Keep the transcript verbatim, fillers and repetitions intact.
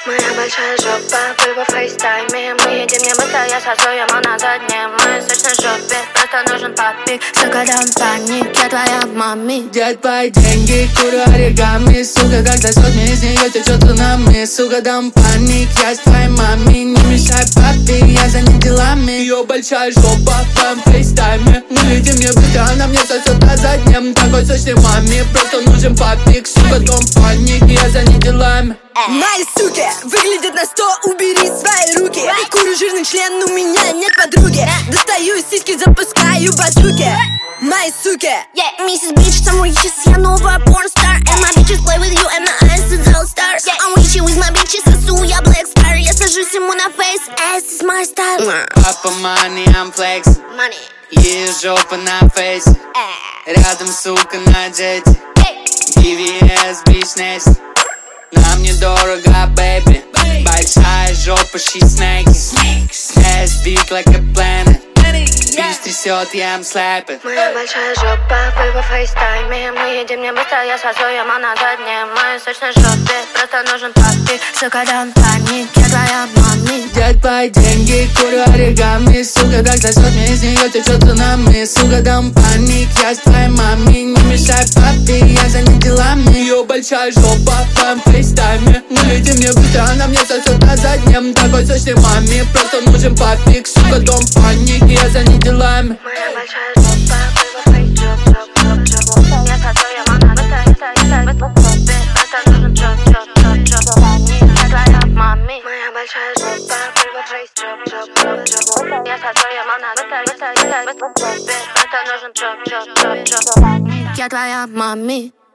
Моя большая жопа, вы во фейстайме. Мы едем не быстро, я сосу ему на заднем. Мы в сочной жопе, просто нужен папик. Сука, дам паник, я твоя мами. Где твои деньги, курю оригами. Сука, как сосет мне из нее течет лунами. Сука, дам паник, я с твоей мами. Не мешай папе, я занят делами. Ее большая жопа в твоем фейстайме. Мы едем не быстро, она мне сосет на заднем. Такой сочной маме, просто нужен папик. Сука, дом паник, я занят делами. Мои суки выглядят на сто, убери свои руки. Курю жирный член, у меня нет подруги. Достаю из сиськи, запускаю базуки. Мои суки. Yeah, миссис Бич, some riches, я новая порнстар. And my bitches play with you, and my eyes is all stars. I'm with you, with my bitches, сосу я black star. Я сажусь ему на фейс, ass is my style. Папа money, I'm flexing. Money. Ее жопа на фейсе. Рядом, сука, на джете. би ви эс, бич Нести. Нам недорого, бэйби. Большая жопа, she snaky. Ass big like a planet. Бич трясет, я am slapping. Моя большая жопа, вы во фейстайме. Мы едем не быстро, я сосу ему на заднем. Мы в сочной жопе, просто нужен папик. Сука, дам паник, я твоя мами. Где твои деньги, курю оригами. Сука, как сосет мне из нее течет лунами. Сука, дам паник, я с твоей мами. Не мешай папе, я занят делами. Ее большая жопа в твоем фейстайме. Мы едем не быстро, она мне сосет на заднем. Такой сочной маме, просто нужен папик. Сука, дом паник, я занят делами. Моя большая жопа, вы во фейстайме. Я сосу ему на заднем. Просто нужен жоп, жоп, жоп, жоп. Я твоя мами. Моя большая жопа, вы во фейстайме. Я сосу ему на заднем. Просто нужен жоп, жоп, жоп, жоп. Я твоя мами.